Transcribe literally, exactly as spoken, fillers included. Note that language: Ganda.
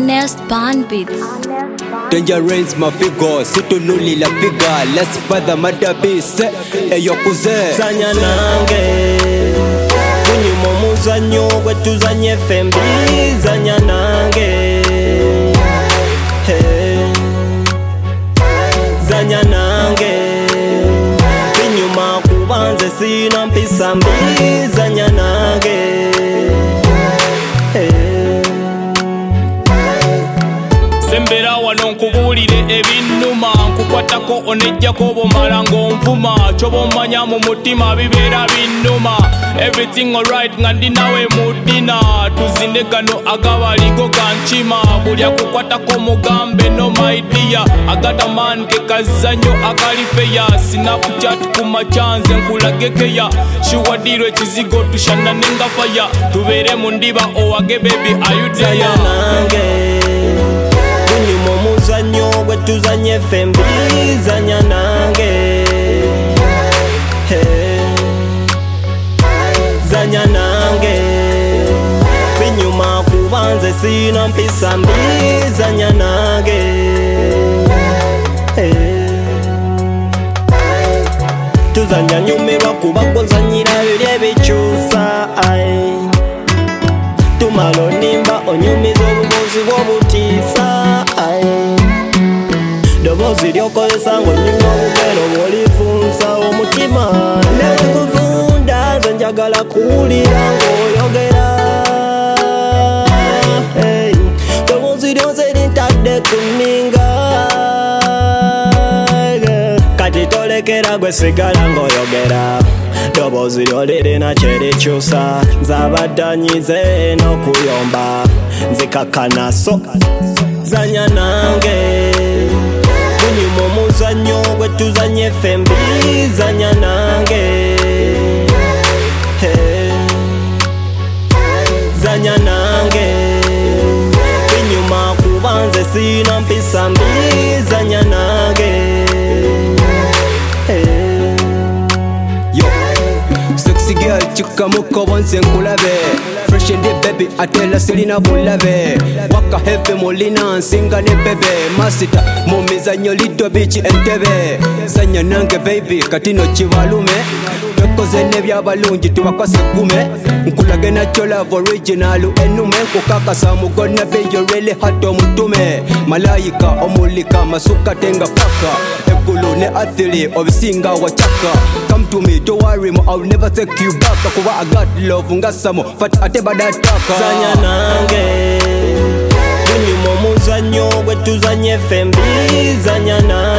Honest Band Beats. Danger reigns my figure, situ nuli la figure. Let's father mother beast, eyo kuze Zanya nange Kunyuma muzanyo wetu zanye fembi Zanya nange hey. Zanya nange Kunyuma kubanze sina mpisa mbi Zanya nange hey. Sembera wano nkubulire ebinuma nkukwatako onejjako bomala ng'onvuma ky'obomanya mu mutima bibeera binnuma everything alright nga ndi nawe mu ddina tuzinde gano agabaligo gankima buli akukwatako mugambe no my dear agata man ke kazanyo akali feya snapchat ku machanze nkulagekeya shiwadiro ekizigo tushana nenga faya tubeere mu ndiba owage baby ayudeya Kunyuma muzanyo wetu zanye fembi Zanya nange hey. Zanya nange Kunyuma kubanze sina mpisa mbi Zanya nange hey. Tuzanya nyumirwa kubako zanyira bile bichusa ay. Tumalo nimba onyumiza obubozi bw'obutiisa dobozi lyokozesa ng'onyuma obugero bw'olifunsa omutima nekuvunda nze njagala kuwulira ng'oyogera hey. Dobozi lyonse lintadde ku nninga kati tolekera gwe sigala ng'oyogera dobozi lyo lirina kyerikyusa nzabaddanyize n'okuyomba nzikakkana so zanya nange kunyuma omuzanyo gwe tuzanye fembi zanya nange hey. Zanya nange kunyuma kubanze sina mpisa mbi zanya nange hey. Sexy girl chika muko bonse nkulabe Fresh and the baby atela selina bulabe Waka heavy molina nsinga ne bebe Masita mumizanyo lido bichi entebe Zanya nange baby katino chivalume Twekoze nebyabalungi tubakwase gume Nkulage nacho love original enume Nkukakasa mugona be you really hot omutume Malayika omulika masuka tenga paka Egulu ne athiri obisinga wachaka Come to me don't worry I'll never take you back Kuba I got love ngasamo Fat ate badataka Zanya nange Kunyuma muzanyo wetu zanye fembi Zanya nange